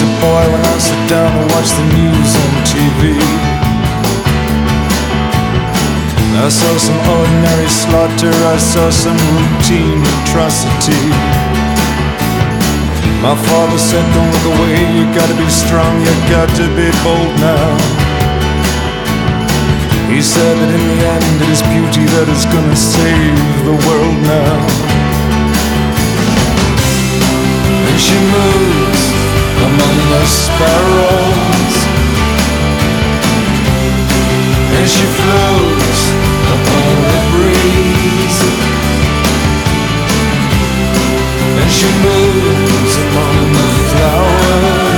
a boy when I sit down and watch the news on TV. I saw some ordinary slaughter, I saw some routine atrocity. My father said, don't look away, you gotta be strong, you got to be bold now. He said that in the end it is beauty that is gonna save the world now. And she moved